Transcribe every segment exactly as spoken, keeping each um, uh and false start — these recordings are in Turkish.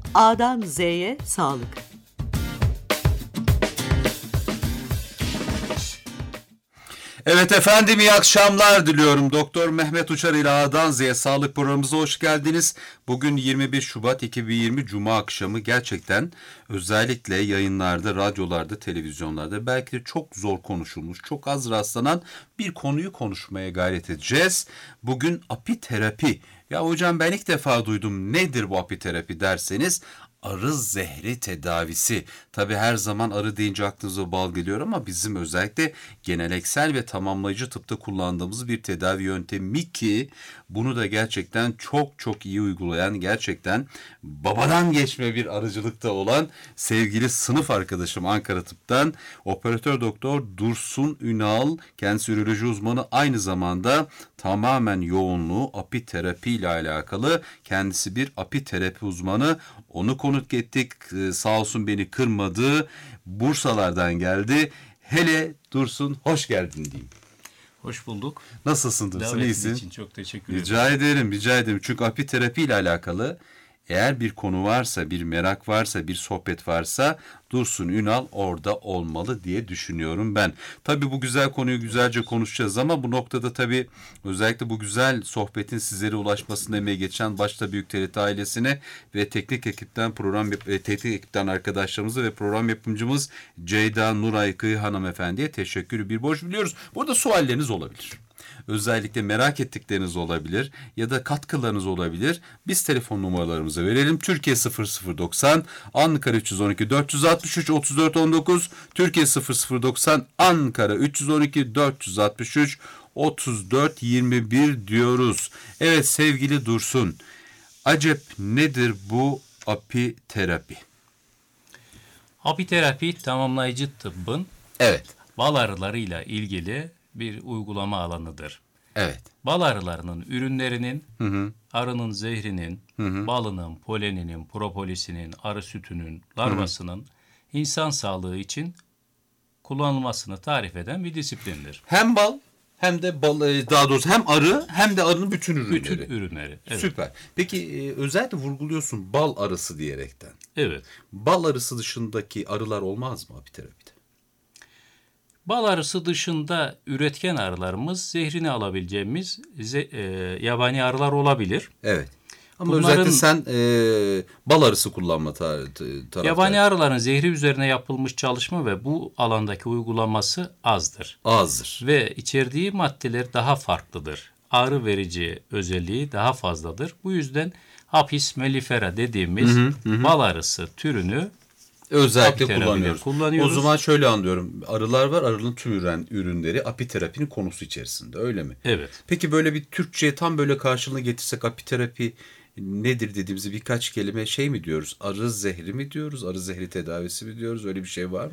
A'dan Z'ye sağlık. Evet efendim, iyi akşamlar diliyorum. Doktor Mehmet Uçar ile A'dan Z'ye sağlık programımıza hoş geldiniz. Bugün yirmi bir Şubat iki bin yirmi Cuma akşamı. Gerçekten özellikle yayınlarda, radyolarda, televizyonlarda belki de çok zor konuşulmuş, çok az rastlanan bir konuyu konuşmaya gayret edeceğiz. Bugün apiterapi. Ya hocam ben ilk defa duydum, nedir bu apiterapi derseniz, arı zehri tedavisi. Tabii her zaman arı deyince aklınıza bal geliyor ama bizim özellikle geleneksel ve tamamlayıcı tıpta kullandığımız bir tedavi yöntemi ki bunu da gerçekten çok çok iyi uygulayan, gerçekten babadan geçme bir arıcılıkta olan sevgili sınıf arkadaşım Ankara Tıp'tan operatör doktor Dursun Ünal, kendisi üroloji uzmanı, aynı zamanda tamamen yoğunluğu apiterapi ile alakalı, kendisi bir apiterapi uzmanı. Onu konuk ettik. Ee, sağ olsun beni kırmadı. Bursalardan geldi. Hele Dursun, hoş geldin diyeyim. Hoş bulduk. Nasılsın Dursun? Davetin İyisin? için çok teşekkür ederim. Rica ederim, rica ederim. Çünkü apiterapi ile alakalı eğer bir konu varsa, bir merak varsa, bir sohbet varsa Dursun Ünal orada olmalı diye düşünüyorum ben. Tabii bu güzel konuyu güzelce konuşacağız ama bu noktada tabii özellikle bu güzel sohbetin sizlere ulaşmasına emeği geçen başta Büyük T R T ailesine ve teknik ekipten program teknik ekipten arkadaşlarımıza ve program yapımcımız Ceyda Nuray Kıyı hanımefendiye teşekkürü bir borç biliyoruz. Burada sualleriniz olabilir. Özellikle merak ettikleriniz olabilir ya da katkılarınız olabilir. Biz telefon numaralarımızı verelim. Türkiye sıfır sıfır doksan, Ankara üç yüz on iki dört yüz altmış üç otuz dört on dokuz, Türkiye sıfır sıfır doksan, Ankara üç yüz on iki dört yüz altmış üç otuz dört yirmi bir diyoruz. Evet sevgili Dursun, acep nedir bu apiterapi? Apiterapi tamamlayıcı tıbbın Evet. bal arılarıyla ilgili bir uygulama alanıdır. Evet. Bal arılarının ürünlerinin, Hı hı. arının zehrinin, Hı hı. balının, poleninin, propolisinin, arı sütünün, larvasının hı hı. insan sağlığı için kullanılmasını tarif eden bir disiplindir. Hem bal hem de bal, daha doğrusu hem arı hem de arının bütün ürünleri. Bütün ürünleri. Evet. Süper. Peki özellikle vurguluyorsun bal arısı diyerekten. Evet. Bal arısı dışındaki arılar olmaz mı apiterapide? Bal arısı dışında üretken arılarımız, zehrini alabileceğimiz ze, e, yabani arılar olabilir. Evet. Ama Bunların, özellikle sen e, bal arısı kullanma tar- taraftarı. Yabani arıların zehri üzerine yapılmış çalışma ve bu alandaki uygulaması azdır. Azdır. Ve içerdiği maddeler daha farklıdır. Ağrı verici özelliği daha fazladır. Bu yüzden Apis mellifera dediğimiz hı hı, hı. bal arısı türünü özellikle kullanıyoruz. kullanıyoruz. O zaman şöyle anlıyorum. Arılar var. Arının tüm ürün, ürünleri apiterapinin konusu içerisinde. Öyle mi? Evet. Peki böyle bir Türkçe'ye tam böyle karşılığını getirsek apiterapi nedir dediğimizi birkaç kelime şey mi diyoruz? Arı zehri mi diyoruz? Arı zehri tedavisi mi diyoruz? Öyle bir şey var mı?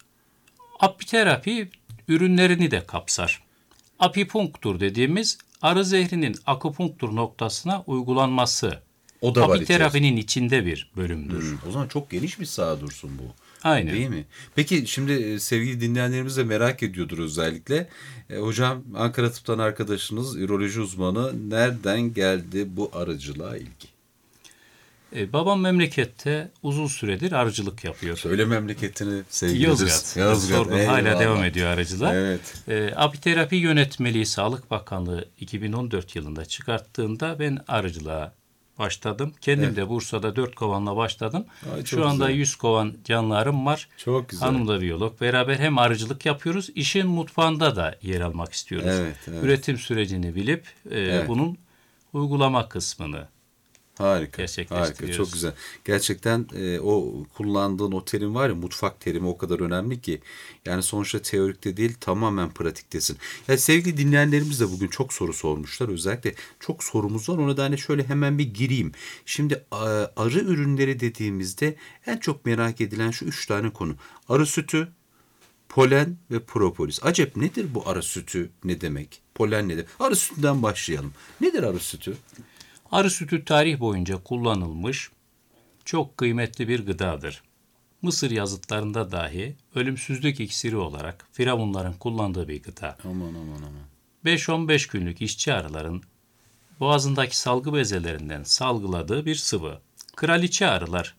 Apiterapi ürünlerini de kapsar. Apipunktur dediğimiz arı zehrinin akupunktur noktasına uygulanması. O da apiterapinin içinde bir bölümdür. Hmm, o zaman çok geniş bir saha Dursun bu. Aynen. Değil mi? Peki şimdi sevgili dinleyenlerimiz de merak ediyordur özellikle. E, hocam Ankara Tıp'tan arkadaşınız, üroloji uzmanı, nereden geldi bu arıcılığa ilgi? E, babam memlekette uzun süredir arıcılık yapıyor. Söyle memleketini sevgili Yozgat. Yozgat. Sorgun hala devam ediyor arıcılığa. Evet. E, apiterapi yönetmeliği Sağlık Bakanlığı iki bin on dört yılında çıkarttığında ben arıcılığa başladım. Kendim evet. de Bursa'da dört kovanla başladım. Ay, Şu anda güzel. yüz kovan canlı arım var. Çok güzel. Hanım da biyolog. Beraber hem arıcılık yapıyoruz. İşin mutfağında da yer almak istiyoruz. Evet, evet. Üretim sürecini bilip e, evet. bunun uygulama kısmını Harika, harika, çok güzel. Gerçekten e, o kullandığın o terim var ya, mutfak terimi o kadar önemli ki. Yani sonuçta teorikte değil, tamamen pratiktesin. Yani sevgili dinleyenlerimiz de bugün çok soru sormuşlar. Özellikle çok sorumuz var. O nedenle şöyle hemen bir gireyim. Şimdi arı ürünleri dediğimizde en çok merak edilen şu üç tane konu. Arı sütü, polen ve propolis. Acep nedir bu arı sütü, ne demek? Polen nedir? Arı sütünden başlayalım. Nedir arı sütü? Arı sütü tarih boyunca kullanılmış çok kıymetli bir gıdadır. Mısır yazıtlarında dahi ölümsüzlük iksiri olarak firavunların kullandığı bir gıda. Aman aman aman. beş on beş günlük işçi arıların boğazındaki salgı bezelerinden salgıladığı bir sıvı. Kraliçe arılar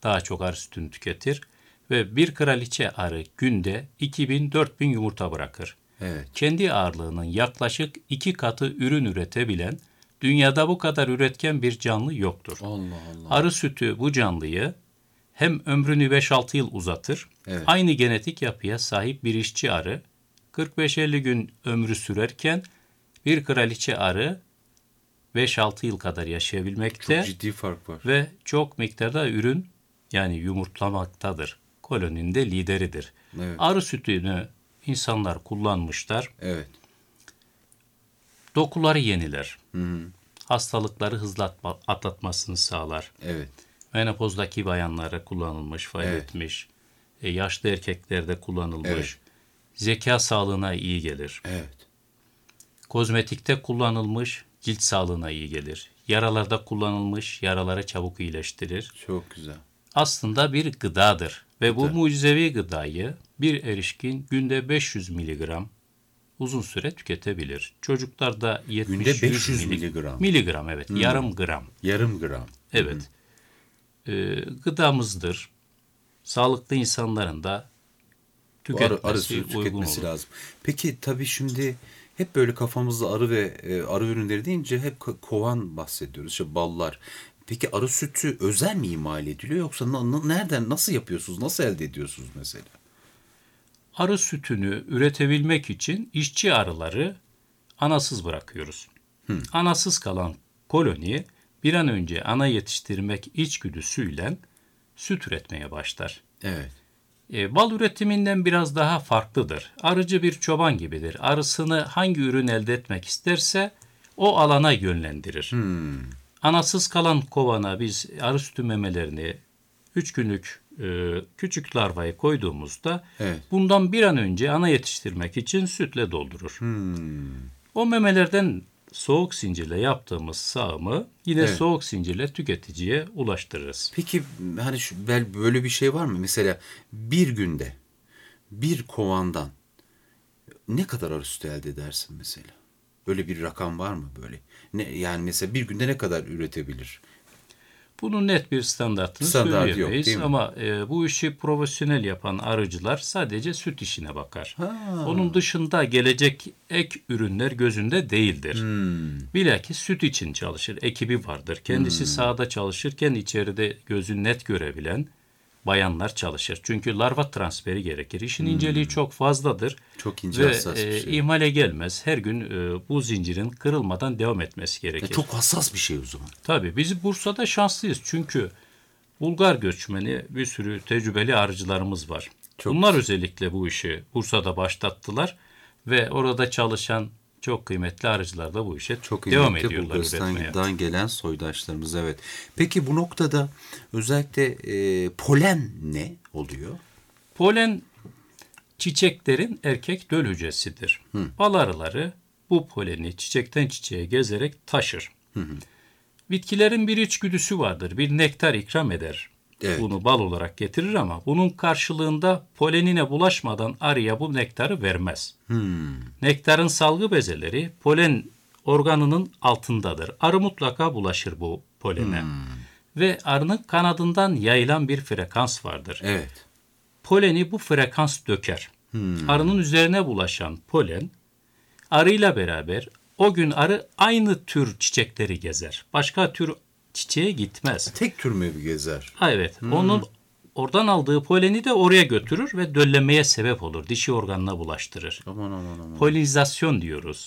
daha çok arı sütünü tüketir ve bir kraliçe arı günde iki bin dört bin yumurta bırakır. Evet. Kendi ağırlığının yaklaşık iki katı ürün üretebilen, dünyada bu kadar üretken bir canlı yoktur. Allah Allah. Arı sütü bu canlıyı hem ömrünü beş altı yıl uzatır, Evet. aynı genetik yapıya sahip bir işçi arı kırk beş elli gün ömrü sürerken bir kraliçe arı beş altı yıl kadar yaşayabilmekte. Çok ciddi fark var. Ve çok miktarda ürün yani yumurtlamaktadır. Koloninin de lideridir. Evet. Arı sütünü insanlar kullanmışlar. Evet. Dokuları yeniler. Hı hı. Hastalıkları hızlı atma- atlatmasını sağlar. Evet. Menopozdaki bayanlara kullanılmış, fayda Evet. etmiş. E, yaşlı erkeklerde kullanılmış. Evet. Zeka sağlığına iyi gelir. Evet. Kozmetikte kullanılmış, cilt sağlığına iyi gelir. Yaralarda kullanılmış, yaraları çabuk iyileştirir. Çok güzel. Aslında bir gıdadır ve bu Gıda. mucizevi gıdayı bir erişkin günde beş yüz miligram uzun süre tüketebilir. Çocuklarda yetmiş Günde yüz beş yüz mili- miligram. miligram evet, yarım gram. Yarım gram. Evet. Ee, gıdamızdır. Sağlıklı insanların da Bu arı, tüketmesi arı sütü uygun tüketmesi olur. lazım. Peki tabii şimdi hep böyle kafamızda arı ve e, arı ürünleri deyince hep ko- kovan bahsediyoruz. İşte ballar. Peki arı sütü özel mi imal ediliyor yoksa na- na- nereden nasıl yapıyorsunuz? Nasıl elde ediyorsunuz mesela? Arı sütünü üretebilmek için işçi arıları anasız bırakıyoruz. Anasız kalan koloni bir an önce ana yetiştirmek içgüdüsüyle süt üretmeye başlar. Evet. E, bal üretiminden biraz daha farklıdır. Arıcı bir çoban gibidir. Arısını hangi ürün elde etmek isterse o alana yönlendirir. Hmm. Anasız kalan kovana biz arı sütü memelerini üç günlük e, küçük larvayı koyduğumuzda Evet. bundan bir an önce ana yetiştirmek için sütle doldurur. Hmm. O memelerden soğuk zincirle yaptığımız sağımı yine Evet. soğuk zincirle tüketiciye ulaştırırız. Peki hani şu, bel- böyle bir şey var mı? Mesela bir günde bir kovandan ne kadar arı sütü elde edersin mesela? Öyle bir rakam var mı böyle? Ne, yani mesela bir günde ne kadar üretebilir? Bunun net bir standartını Standart yok, söyleyemeyiz değil mi? ama e, bu işi profesyonel yapan arıcılar sadece süt işine bakar. Ha. Onun dışında gelecek ek ürünler gözünde değildir. Hmm. Bilakis süt için çalışır, ekibi vardır. Kendisi sahada çalışırken içeride gözü net görebilen bayanlar çalışır. Çünkü larva transferi gerekir. İşin inceliği çok fazladır. Çok ince Ve hassas bir e, şey. ihmale gelmez. Her gün e, bu zincirin kırılmadan devam etmesi gerekir. Ya çok hassas bir şey o zaman. Tabii biz Bursa'da şanslıyız çünkü Bulgar göçmeni bir sürü tecrübeli arıcılarımız var. Çok Bunlar özellikle bu işi Bursa'da başlattılar ve orada çalışan çok kıymetli arıcılar da bu işe Çok devam kıymetli ediyorlar üretmeye. Bulgaristan'dan gelen soydaşlarımız, evet. Peki bu noktada özellikle e, polen ne oluyor? Polen çiçeklerin erkek döl hücresidir. Bal arıları bu poleni çiçekten çiçeğe gezerek taşır. Bitkilerin bir içgüdüsü vardır. Bir nektar ikram eder. Evet. Bunu bal olarak getirir ama bunun karşılığında polenine bulaşmadan arıya bu nektarı vermez. Nektarın salgı bezeleri polen organının altındadır. Arı mutlaka bulaşır bu polene. Ve arının kanadından yayılan bir frekans vardır. Evet. Poleni bu frekans döker. Arının üzerine bulaşan polen arıyla beraber o gün arı aynı tür çiçekleri gezer. Başka tür çiçeğe gitmez. Tek tür mü bir gezer? Ha, evet. Onun oradan aldığı poleni de oraya götürür ve döllemeye sebep olur. Dişi organına bulaştırır. Aman aman aman. Polinizasyon diyoruz.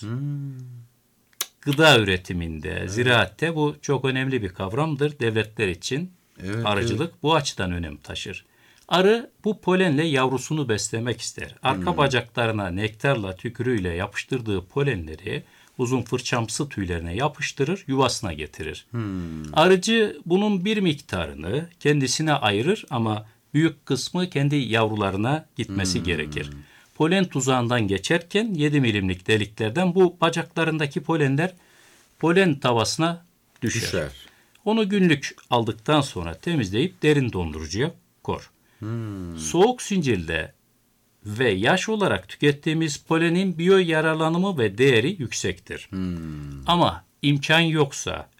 Gıda üretiminde, ziraatte bu çok önemli bir kavramdır devletler için. Evet, Arıcılık bu açıdan önem taşır. Arı bu polenle yavrusunu beslemek ister. Arka bacaklarına nektarla tükürüğüyle yapıştırdığı polenleri uzun fırçamsı tüylerine yapıştırır, yuvasına getirir. Arıcı bunun bir miktarını kendisine ayırır ama büyük kısmı kendi yavrularına gitmesi gerekir. Polen tuzağından geçerken yedi milimlik deliklerden bu bacaklarındaki polenler polen tavasına düşer. Düşer. Onu günlük aldıktan sonra temizleyip derin dondurucuya kor. Soğuk zincirde ve yaş olarak tükettiğimiz polenin biyo yararlanımı ve değeri yüksektir. Ama imkan yoksa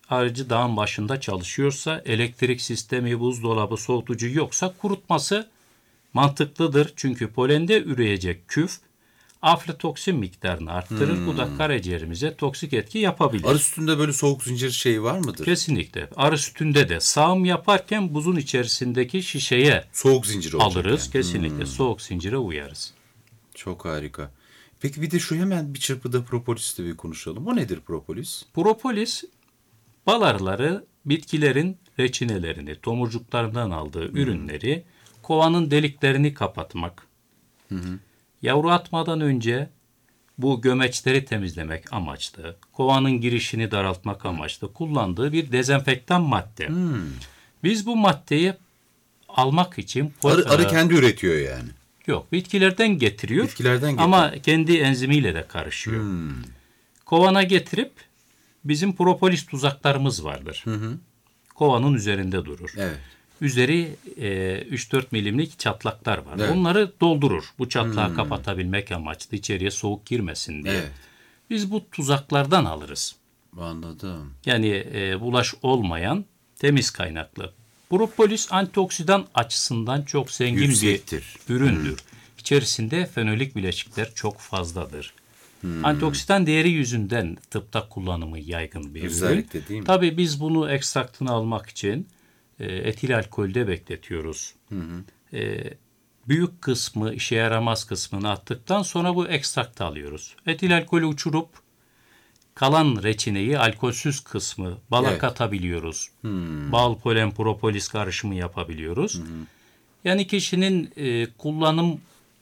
arıcı dağın başında çalışıyorsa, elektrik sistemi, buzdolabı, soğutucu yoksa kurutması mantıklıdır. Çünkü polende üreyecek küf aflatoksin miktarını arttırır. Hmm. Bu da karaciğerimize toksik etki yapabilir. Arı sütünde böyle soğuk zincir şeyi var mıdır? Kesinlikle. Arı sütünde de sağım yaparken buzun içerisindeki şişeye soğuk zincir alırız. Yani. Kesinlikle Hmm. soğuk zincire uyarız. Çok harika. Peki bir de şu hemen bir çırpıda propolis'te bir konuşalım. O nedir propolis? Propolis bal arıları bitkilerin reçinelerini, tomurcuklarından aldığı hmm. ürünleri kovanın deliklerini kapatmak, hı hı. yavru atmadan önce bu gömeçleri temizlemek amaçlı, kovanın girişini daraltmak amaçlı kullandığı bir dezenfektan madde. Hmm. Biz bu maddeyi almak için... Arı, arı kendi üretiyor yani. Yok, bitkilerden getiriyor, bitkilerden getiriyor. Ama kendi enzimiyle de karışıyor. Hmm. Kovana getirip bizim propolis tuzaklarımız vardır. Hı hı. Kovanın üzerinde durur. Evet. Üzeri e, üç dört milimlik çatlaklar var. Evet. Onları doldurur. Bu çatlağı hmm. kapatabilmek amaçlı, içeriye soğuk girmesin diye. Evet. Biz bu tuzaklardan alırız. Anladım. Yani e, bulaş olmayan temiz kaynaklı. Propolis antioksidan açısından çok zengin Yüksektir. bir üründür. Hmm. İçerisinde fenolik bileşikler çok fazladır. Hmm. Antioksidan değeri yüzünden tıpta kullanımı yaygın bir Özellikle ürün. Değil mi? Tabii biz bunu ekstraktını almak için e, etil alkolde bekletiyoruz. Hı hı. E, büyük kısmı, işe yaramaz kısmını attıktan sonra bu ekstraktı alıyoruz. Etil alkolü uçurup kalan reçineyi, alkolsüz kısmı bala evet. katabiliyoruz. Hmm. Bal, polen, propolis karışımı yapabiliyoruz. Hmm. Yani kişinin e, kullanım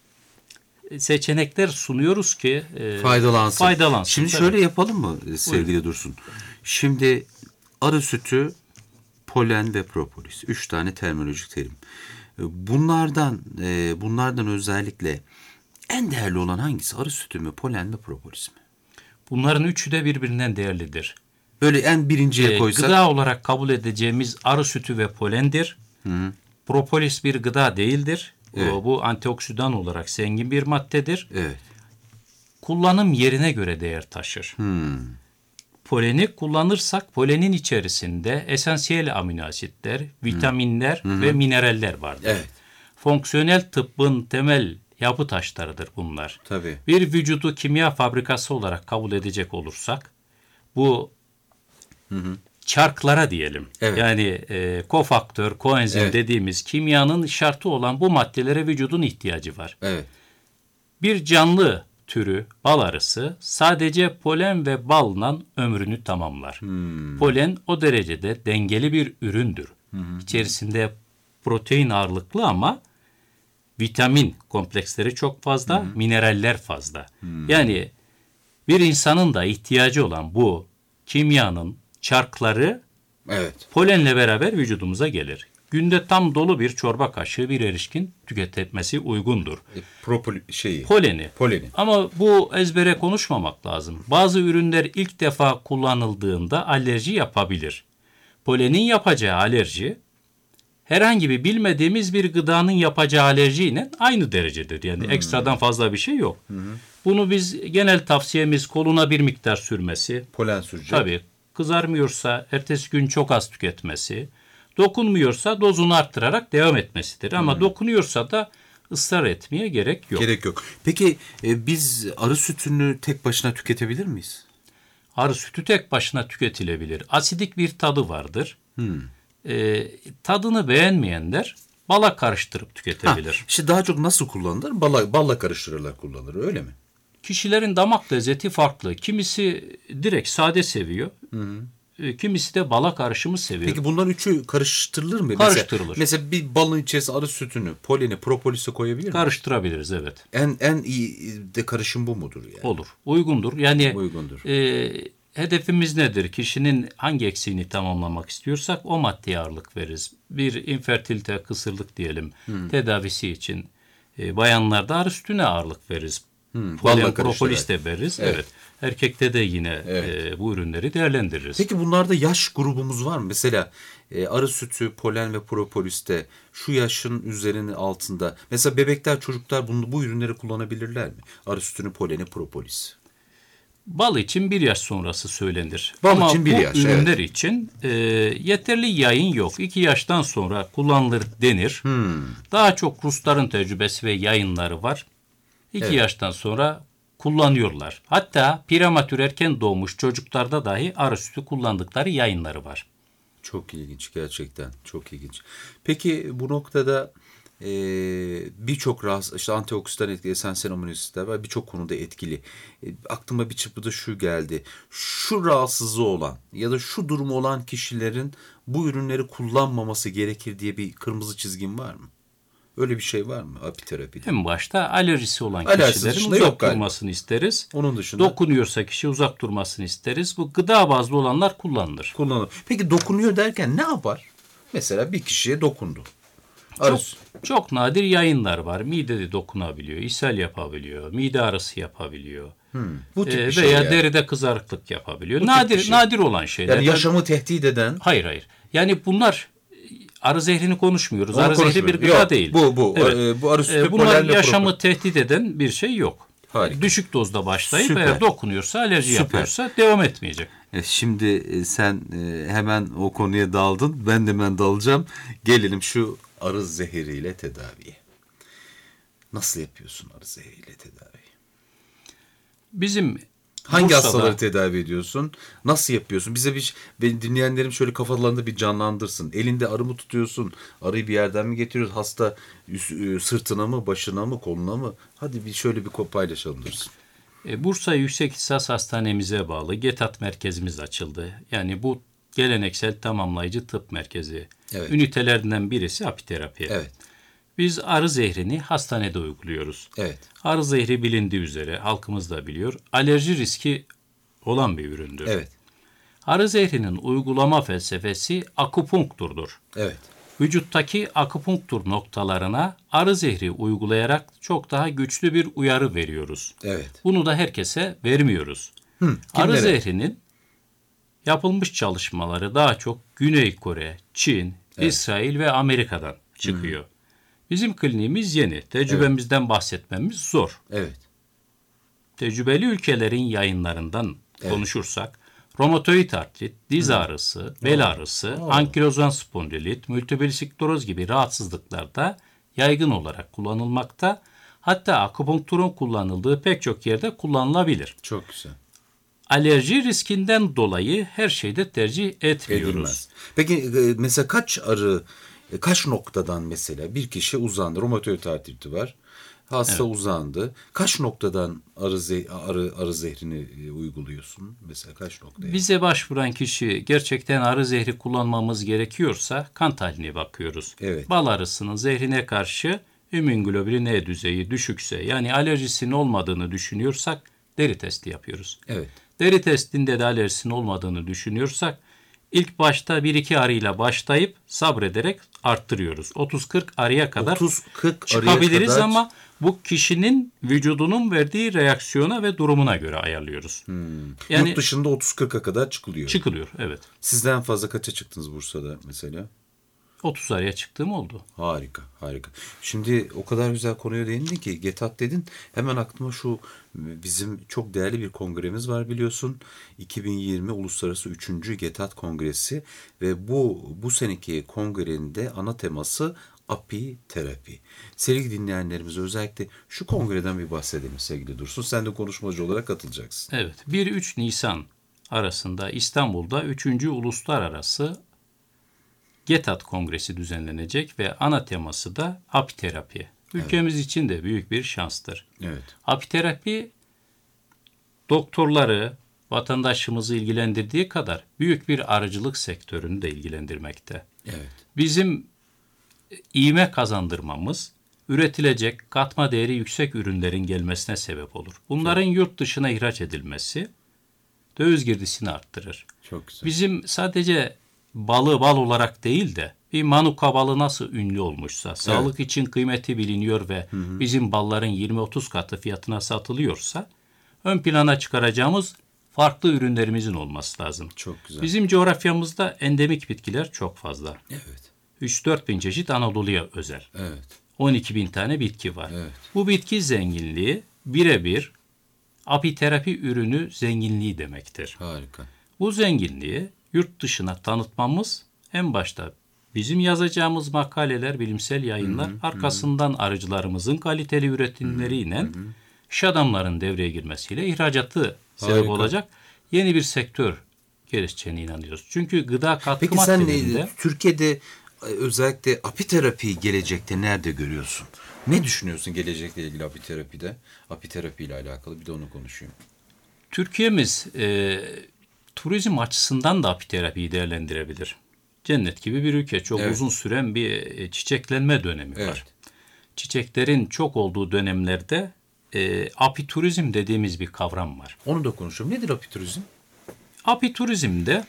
seçenekler sunuyoruz ki e, faydalansın. faydalansın. Şimdi tabii. şöyle yapalım mı sevgili Buyurun. Dursun? Şimdi arı sütü, polen ve propolis. Üç tane terminolojik terim. Bunlardan e, bunlardan özellikle en değerli olan hangisi? Arı sütü mü, polen mi, propolis mi? Bunların üçü de birbirinden değerlidir. Böyle en birinciye koysak. Gıda olarak kabul edeceğimiz arı sütü ve polendir. Hı hı. Propolis bir gıda değildir. Evet. O, bu antioksidan olarak zengin bir maddedir. Evet. Kullanım yerine göre değer taşır. Hmm. Poleni kullanırsak polenin içerisinde esansiyel amino asitler, vitaminler hmm. ve mineraller vardır. Evet. Fonksiyonel tıbbın temel yapı taşlarıdır bunlar. Tabii. Bir vücudu kimya fabrikası olarak kabul edecek olursak bu hı hı. çarklara diyelim. Evet. Yani e, kofaktör, koenzim evet. dediğimiz kimyanın şartı olan bu maddelere vücudun ihtiyacı var. Evet. Bir canlı türü bal arısı sadece polen ve balla ömrünü tamamlar. Hmm. Polen o derecede dengeli bir üründür. Hmm. İçerisinde protein ağırlıklı ama vitamin kompleksleri çok fazla, hmm. mineraller fazla. Hmm. Yani bir insanın da ihtiyacı olan bu kimyanın çarkları evet. polenle beraber vücudumuza gelir. Günde tam dolu bir çorba kaşığı bir erişkin tüketmesi uygundur. E, propoli şeyi. Poleni. Poleni. Ama bu ezbere konuşmamak lazım. Bazı ürünler ilk defa kullanıldığında alerji yapabilir. Polenin yapacağı alerji herhangi bir bilmediğimiz bir gıdanın yapacağı alerjiyle aynı derecedir. Yani hmm. ekstradan fazla bir şey yok. Hmm. Bunu biz genel tavsiyemiz koluna bir miktar sürmesi. Polen sürecek. Tabii. Kızarmıyorsa ertesi gün çok az tüketmesi. Dokunmuyorsa dozunu arttırarak devam etmesidir. Ama hmm. dokunuyorsa da ısrar etmeye gerek yok. Gerek yok. Peki e, biz arı sütünü tek başına tüketebilir miyiz? Arı sütü tek başına tüketilebilir. Asidik bir tadı vardır. Hmm. E, tadını beğenmeyenler bala karıştırıp tüketebilir. Ha, işte daha çok nasıl kullanılır? Balla, balla karıştırırlar kullanılır öyle mi? Kişilerin damak lezzeti farklı. Kimisi direkt sade seviyor. Hı hı. Kimisi de bala karışımı seviyor. Peki bunların üçü karıştırılır mı? Karıştırılır. Mesela, mesela bir balın içerisine arı sütünü, poleni, propolisi koyabilir miyiz? Karıştırabiliriz evet. En en iyi de karışım bu mudur yani? Olur. Uygundur. Yani Uygundur. E, hedefimiz nedir? Kişinin hangi eksiğini tamamlamak istiyorsak o maddeye ağırlık veririz. Bir infertilite, kısırlık diyelim hmm. tedavisi için e, bayanlarda arı sütüne ağırlık veririz. Hmm, Polen, propolis de veririz. Evet. evet. Erkekte de yine evet. e, bu ürünleri değerlendiririz. Peki bunlarda yaş grubumuz var mı? Mesela e, arı sütü, polen ve propoliste şu yaşın üzerinin altında. Mesela bebekler, çocuklar bunu, bu ürünleri kullanabilirler mi? Arı sütünü, poleni, propolis. Bal için bir yaş sonrası söylenir. Bal Ama için bir bu yaş, ürünler evet. için e, yeterli yayın yok. İki yaştan sonra kullanılır denir. Hmm. Daha çok Rusların tecrübesi ve yayınları var. İki Evet. yaştan sonra kullanıyorlar. Hatta prematür erken doğmuş çocuklarda dahi arı sütü kullandıkları yayınları var. Çok ilginç gerçekten. Çok ilginç. Peki bu noktada e, birçok rahatsız, işte antioksidan etkili, esansiyel amino asitler var. Birçok konuda etkili. E, aklıma bir çırpıda şu geldi. Şu rahatsızlığı olan ya da şu durumu olan kişilerin bu ürünleri kullanmaması gerekir diye bir kırmızı çizgin var mı? Öyle bir şey var mı apiterapide? En başta alerjisi olan Alerjisi kişilerin dışında uzak yok galiba. durmasını isteriz. Onun dışında Dokunuyorsa kişi uzak durmasını isteriz. Bu gıda bazlı olanlar kullanılır. kullanılır. Peki dokunuyor derken ne yapar? Mesela bir kişiye dokundu. Çok, Arası. çok nadir yayınlar var. Midede dokunabiliyor, ishal yapabiliyor, mide ağrısı yapabiliyor. Bu tip Ee, bir şey veya yani. deride kızarıklık yapabiliyor. Bu tip Nadir bir şey. nadir olan şeyler. Yani yaşamı tehdit eden. Hayır hayır. Yani bunlar arı zehrini konuşmuyoruz. Onu Arı zehri bir konuşmuyoruz. gıda Yok, değil. bu- bu. Evet. E, bu arı sütü Ee, bunlar polenle yaşamı propa- tehdit eden bir şey yok. Harika. Düşük dozda başlayıp Süper. eğer dokunuyorsa, alerji Süper. yapıyorsa devam etmeyecek. E, Şimdi e, sen e, hemen o konuya daldın. Ben de hemen dalacağım. Gelelim şu arı zehriyle tedaviye. Nasıl yapıyorsun arı zehriyle tedavi? Bizim Hangi Bursa'da- hastaları tedavi ediyorsun? Nasıl yapıyorsun? Bize bir, benim dinleyenlerim şöyle kafalarında bir canlandırsın. Elinde arı mı tutuyorsun? Arıyı bir yerden mi getiriyorsun? Hasta üst- sırtına mı, başına mı, koluna mı? Hadi bir şöyle bir paylaşalım dursun. E, Bursa Yüksek İhtisas Hastanemize bağlı GETAT merkezimiz açıldı. Yani bu geleneksel tamamlayıcı tıp merkezi. Evet. Ünitelerinden birisi apiterapi. Evet, Biz arı zehrini hastanede uyguluyoruz. evet, Arı zehri bilindiği üzere halkımız da biliyor. Alerji riski olan bir üründür. evet, Arı zehrinin uygulama felsefesi akupunkturdur. evet. Vücuttaki akupunktur noktalarına arı zehri uygulayarak çok daha güçlü bir uyarı veriyoruz. Evet. Bunu da herkese vermiyoruz. Hı, Arı kimlere? zehrinin yapılmış çalışmaları daha çok Güney Kore, Çin, İsrail ve Amerika'dan çıkıyor. Bizim kliniğimiz yeni. Tecrübemizden bahsetmemiz zor. Evet. Tecrübeli ülkelerin yayınlarından konuşursak, romatoid artrit, diz ağrısı, bel ağrısı, ankilozan spondilit, multiple skleroz gibi rahatsızlıklarda yaygın olarak kullanılmakta. Hatta akupunkturun kullanıldığı pek çok yerde kullanılabilir. Çok güzel. Alerji riskinden dolayı her şeyde tercih etmiyoruz. Edilmez. Peki e, mesela kaç arı, e, kaç noktadan mesela bir kişi uzandı, romatoid artriti var. Hasta uzandı. Kaç noktadan arı ze- arı arı zehrini e, uyguluyorsun? Mesela kaç noktaya? Bize başvuran kişi gerçekten arı zehri kullanmamız gerekiyorsa kan tahlline bakıyoruz. Evet. Bal arısının zehrine karşı immünoglobulin E düzeyi düşükse, yani alerjisinin olmadığını düşünüyorsak deri testi yapıyoruz. Evet. Deri testinde de alerjisinin olmadığını düşünüyorsak ilk başta bir iki arıyla başlayıp sabrederek arttırıyoruz. otuz kırk arıya kadar otuz kırk çıkabiliriz arıya kadar ama bu kişinin vücudunun verdiği reaksiyona ve durumuna göre ayarlıyoruz. Yani yurt dışında otuz kırka kadar çıkılıyor. çıkılıyor, evet. Sizden fazla kaça çıktınız Bursa'da mesela? otuz arıya çıktığım oldu. Harika, harika. Şimdi o kadar güzel konuya değindin ki, GETAT dedin. Hemen aklıma şu, bizim çok değerli bir kongremiz var biliyorsun. iki bin yirmi Uluslararası üçüncü GETAT Kongresi ve bu bu seneki kongrenin de ana teması apiterapi. Sevgili dinleyenlerimize özellikle şu kongreden bir bahsedelim sevgili Dursun. Sen de konuşmacı olarak katılacaksın. Evet, bir üç Nisan arasında İstanbul'da üçüncü Uluslararası GETAT Kongresi düzenlenecek ve ana teması da apiterapi. Ülkemiz evet. için de büyük bir şanstır. Evet. Apiterapi doktorları, vatandaşımızı ilgilendirdiği kadar büyük bir arıcılık sektörünü de ilgilendirmekte. Evet. Bizim ivme kazandırmamız, üretilecek katma değeri yüksek ürünlerin gelmesine sebep olur. Bunların Çok. yurt dışına ihraç edilmesi döviz girdisini arttırır. Çok güzel. Bizim sadece balı bal olarak değil de bir manuka balı nasıl ünlü olmuşsa, evet. sağlık için kıymeti biliniyor ve hı hı. bizim balların yirmi otuz katı fiyatına satılıyorsa, ön plana çıkaracağımız farklı ürünlerimizin olması lazım. Çok güzel. Bizim coğrafyamızda endemik bitkiler çok fazla. Evet. üç dört bin çeşit Anadolu'ya özel. Evet. on iki bin tane bitki var. Evet. Bu bitki zenginliği birebir apiterapi ürünü zenginliği demektir. Harika. Bu zenginliği yurt dışına tanıtmamız en başta bizim yazacağımız makaleler, bilimsel yayınlar, hı hı, arkasından hı. arıcılarımızın kaliteli üretimleriyle, hı hı, iş adamların devreye girmesiyle ihracatı sebep Harika. olacak yeni bir sektör gelişeceğine inanıyoruz. Çünkü gıda katkı Peki maddelerinde... Peki sen Türkiye'de özellikle apiterapiyi gelecekte nerede görüyorsun? Ne düşünüyorsun gelecekle ilgili apiterapide? Apiterapi ile alakalı bir de onu konuşayım. Türkiye'miz e, turizm açısından da apiterapiyi değerlendirebilir. Cennet gibi bir ülke. Çok evet. uzun süren bir çiçeklenme dönemi evet. var. Çiçeklerin çok olduğu dönemlerde e, apiturizm dediğimiz bir kavram var. Onu da konuşalım. Nedir apiturizm? Apiturizmde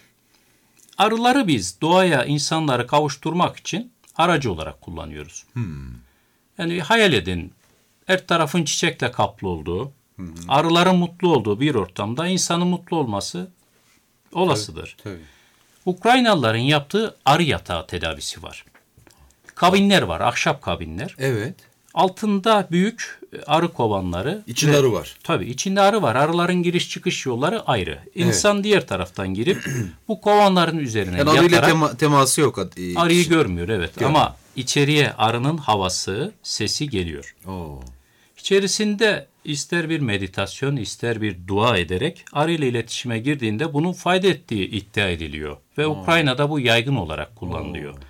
arıları biz doğaya, insanları kavuşturmak için aracı olarak kullanıyoruz. Hmm. Yani hayal edin, her tarafın çiçekle kaplı olduğu, hmm. arıların mutlu olduğu bir ortamda insanın mutlu olması olasıdır. Tabii, tabii. Ukraynalıların yaptığı arı yatağı tedavisi var. Kabinler var, ahşap kabinler. Evet. Altında büyük arı kovanları. İçinde ve, arı var. Tabii içinde arı var. Arıların giriş çıkış yolları ayrı. İnsan evet. diğer taraftan girip bu kovanların üzerine yani yatarak. Arıyla tema, teması yok. Arıyı kişi. görmüyor evet. Görmüyor. Ama içeriye arının havası, sesi geliyor. Oo. İçerisinde ister bir meditasyon, ister bir dua ederek arıyla iletişime girdiğinde bunun fayda ettiği iddia ediliyor. Ve Oo. Ukrayna'da bu yaygın olarak kullanılıyor. Oo.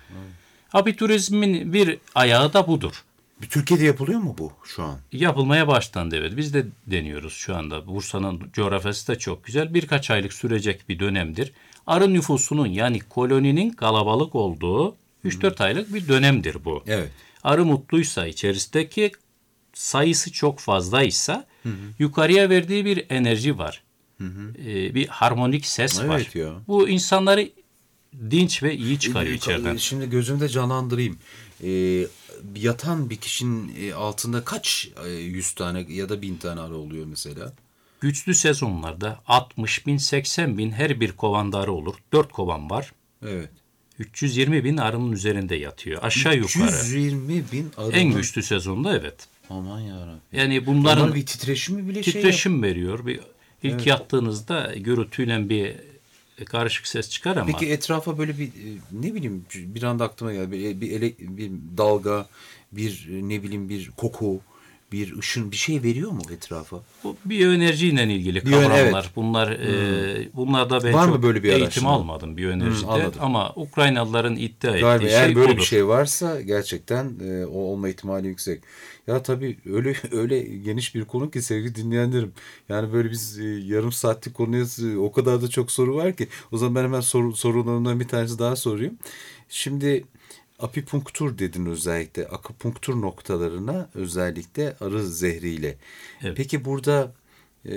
Apiturizmin bir ayağı da budur. Türkiye'de yapılıyor mu bu şu an? Yapılmaya başlandı evet. Biz de deniyoruz şu anda. Bursa'nın coğrafyası da çok güzel. Birkaç aylık sürecek bir dönemdir. Arı nüfusunun yani koloninin kalabalık olduğu üç dört aylık bir dönemdir bu. Evet. Arı mutluysa, içerisindeki sayısı çok fazlaysa hı hı. yukarıya verdiği bir enerji var. Hı hı. Ee, bir harmonik ses evet var. Ya. Bu insanları dinç ve iyi çıkarıyor ee, içeriden. Şimdi gözümde canlandırayım. Ee, yatan bir kişinin altında kaç yüz tane ya da bin tane arı oluyor mesela? Güçlü sezonlarda altmış bin, seksen bin her bir kovanda arı olur. dört kovan var. Evet. üç yüz yirmi bin arının üzerinde yatıyor. Aşağı yukarı. üç yüz yirmi bin arı. En güçlü sezonda evet. Aman yarabbim. Yani bunların Onlar bir titreşimi bile titreşim şey veriyor. Bir, ilk evet. yattığınızda gürültüyle bir karışık ses çıkar ama. Peki etrafa böyle bir ne bileyim bir anda aklıma geldi. Bir, bir, ele, bir dalga, bir ne bileyim bir koku, bir ışın bir şey veriyor mu etrafa? Bu biyoenerjiyle ilgili kavramlar. Evet. Bunlar hmm. e, bunlarda ben Var çok mı böyle bir eğitim almadım biyoenerjide hmm, ama Ukraynalıların iddia ettiği Galiba, şey eğer böyle odur. bir şey varsa gerçekten e, o olma ihtimali yüksek. Ya tabii öyle öyle geniş bir konu ki sevgili dinleyenlerim. Yani böyle biz e, yarım saatlik konuya e, o kadar da çok soru var ki. O zaman ben hemen soru, sorularımdan bir tanesi daha sorayım. Şimdi apipunktur dedin özellikle. Akupunktur noktalarına özellikle arı zehriyle. Evet. Peki burada e,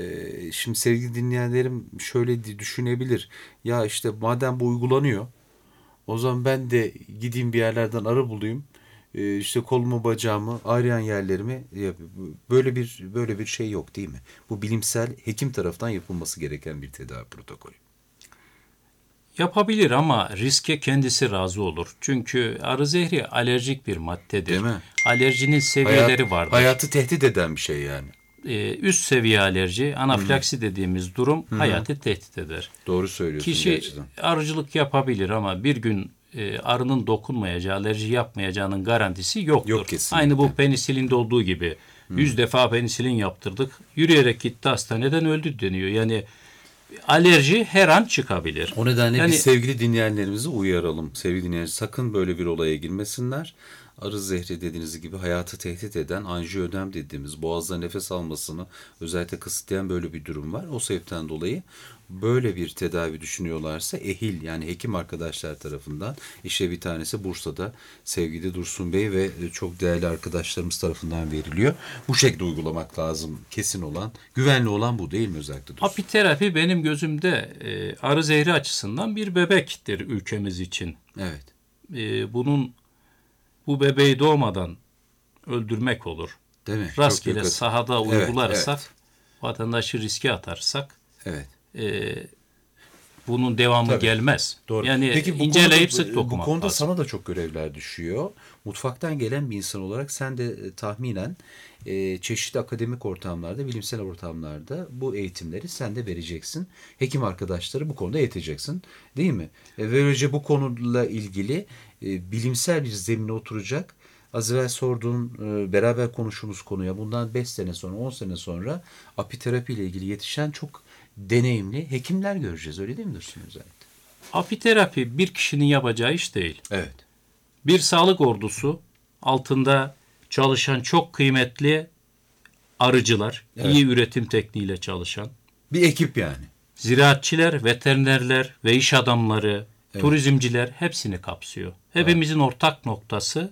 şimdi sevgili dinleyenlerim şöyle düşünebilir. Ya işte madem bu uygulanıyor o zaman ben de gideyim bir yerlerden arı bulayım. E, işte kolumu bacağımı ağrıyan yerlerimi yapayım. Böyle bir böyle bir şey yok değil mi? Bu bilimsel hekim tarafından yapılması gereken bir tedavi protokolü. Yapabilir ama riske kendisi razı olur. Çünkü arı zehri alerjik bir maddedir. Değil mi? Alerjinin seviyeleri Hayat, vardır. Hayatı tehdit eden bir şey yani. Ee, üst seviye alerji, anafilaksi Hı-hı. dediğimiz durum Hı-hı. hayatı tehdit eder. Doğru söylüyorsun. Kişi gerçekten. arıcılık yapabilir ama bir gün e, arının dokunmayacağı, alerji yapmayacağının garantisi yoktur. Yok kesinlikle. Aynı bu penisilinde olduğu gibi. Hı-hı. Yüz defa penisilin yaptırdık. Yürüyerek gitti hastaneden öldü deniyor. Yani alerji her an çıkabilir. O nedenle yani, biz sevgili dinleyenlerimizi uyaralım. Sevgili dinleyenler sakın böyle bir olaya girmesinler. Arı zehri dediğiniz gibi hayatı tehdit eden anjiödem dediğimiz boğazda nefes almasını özellikle kısıtlayan böyle bir durum var. O sebepten dolayı böyle bir tedavi düşünüyorlarsa ehil yani hekim arkadaşlar tarafından işte bir tanesi Bursa'da sevgili Dursun Bey ve çok değerli arkadaşlarımız tarafından veriliyor. Bu şekilde uygulamak lazım. Kesin olan, güvenli olan bu değil mi özellikle Dursun? Apiterapi benim gözümde e, arı zehri açısından bir bebektir ülkemiz için. Evet. E, bunun bu bebeği doğmadan öldürmek olur. Değil mi? Rastgele sahada uygularsak, evet, evet. vatandaşı riske atarsak evet. E, bunun devamı Tabii. gelmez. Doğru. Yani Peki bu inceleyip konuda, sık dokumak bu konuda lazım. sana da çok görevler düşüyor. Mutfaktan gelen bir insan olarak sen de e, tahminen e, çeşitli akademik ortamlarda, bilimsel ortamlarda bu eğitimleri sen de vereceksin. Hekim arkadaşları bu konuda eğiteceksin, değil mi? E, ve böylece bu konuyla ilgili e, bilimsel bir zemine oturacak. Az evvel sorduğun, e, beraber konuştuğumuz konuya bundan beş sene sonra, on sene sonra apiterapi ile ilgili yetişen çok deneyimli hekimler göreceğiz. Öyle değil mi Dursun özellikle? Apiterapi bir kişinin yapacağı iş değil. Evet. Bir sağlık ordusu, altında çalışan çok kıymetli arıcılar, Evet. iyi üretim tekniğiyle çalışan, Bir ekip yani. ziraatçiler, veterinerler ve iş adamları, Evet. turizmciler hepsini kapsıyor. Hepimizin ortak noktası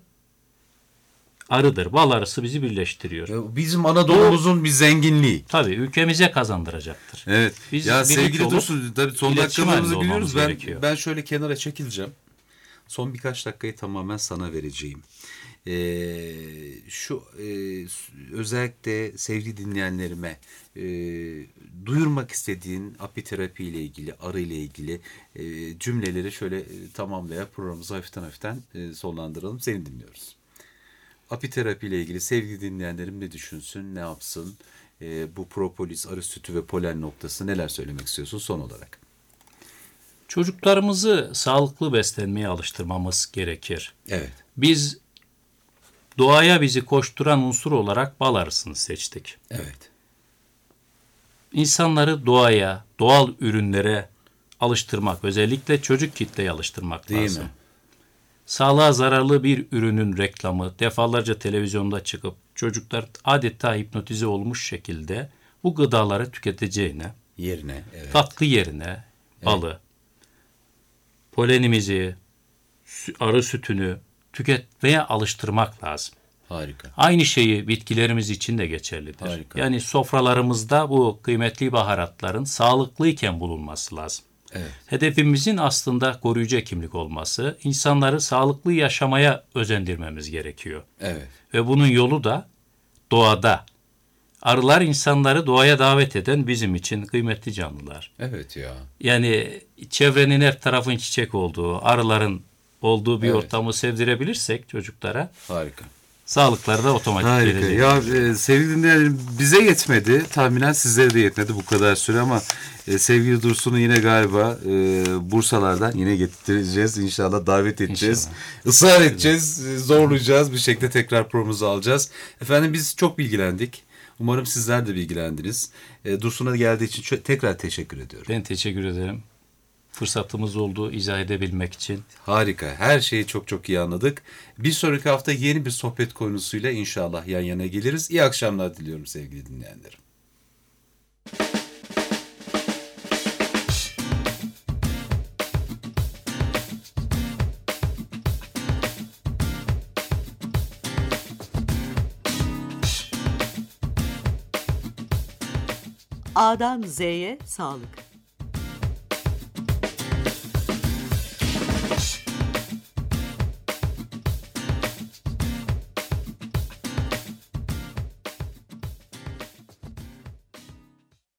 arıdır. Bal arısı bizi birleştiriyor. Ya bizim Anadolu'muzun bir zenginliği. Tabii ülkemize kazandıracaktır. Evet. Biz ya birlik sevgili olup Dursun, tabii son iletişim dakikalarımızı halinde biliyoruz. olmamız Ben gerekiyor. ben şöyle kenara çekileceğim. Son birkaç dakikayı tamamen sana vereceğim. Ee, şu e, özellikle sevgili dinleyenlerime e, duyurmak istediğin apiterapi ile ilgili, arı ile ilgili e, cümleleri şöyle e, tamamlayarak programımızı hafiften hafiften e, sonlandıralım. Seni dinliyoruz. Apiterapi ile ilgili sevgili dinleyenlerim ne düşünsün, ne yapsın? E, bu propolis, arı sütü ve polen noktası neler söylemek istiyorsun son olarak? Çocuklarımızı sağlıklı beslenmeye alıştırmamız gerekir. Evet. Biz doğaya bizi koşturan unsur olarak bal arısını seçtik. Evet. İnsanları doğaya, doğal ürünlere alıştırmak, özellikle çocuk kitleyi alıştırmak Değil lazım. mi? Sağlığa zararlı bir ürünün reklamı defalarca televizyonda çıkıp çocuklar adeta hipnotize olmuş şekilde bu gıdaları tüketeceğine, Yerine. Evet. tatlı yerine balı, polenimizi, sü- arı sütünü tüketmeye alıştırmak lazım. Harika. Aynı şeyi bitkilerimiz için de geçerlidir. Harika. Yani sofralarımızda bu kıymetli baharatların sağlıklıyken bulunması lazım. Evet. Hedefimizin aslında koruyucu hekimlik olması, insanları sağlıklı yaşamaya özendirmemiz gerekiyor. Evet. Ve bunun yolu da doğada. Arılar insanları doğaya davet eden bizim için kıymetli canlılar. Evet ya. Yani çevrenin her tarafın çiçek olduğu, arıların olduğu bir Evet. ortamı sevdirebilirsek çocuklara Harika. sağlıkları da otomatik Harika. gelecek. Ya e, sevgili dinleyenlerim, bize yetmedi. Tahminen sizlere de yetmedi bu kadar süre ama e, sevgili Dursun'u yine galiba e, Bursalardan yine getireceğiz. İnşallah davet edeceğiz. İnşallah. Israr edeceğiz. e, Zorlayacağız. Bir şekilde tekrar programımızı alacağız. Efendim biz çok bilgilendik. Umarım sizler de bilgilendiniz. E, Dursun'a geldiği için çö- tekrar teşekkür ediyorum. Ben teşekkür ederim. Fırsatımız oldu izah edebilmek için. Harika. Her şeyi çok çok iyi anladık. Bir sonraki hafta yeni bir sohbet konusuyla inşallah yan yana geliriz. İyi akşamlar diliyorum sevgili dinleyenlerim. A'dan Z'ye sağlık.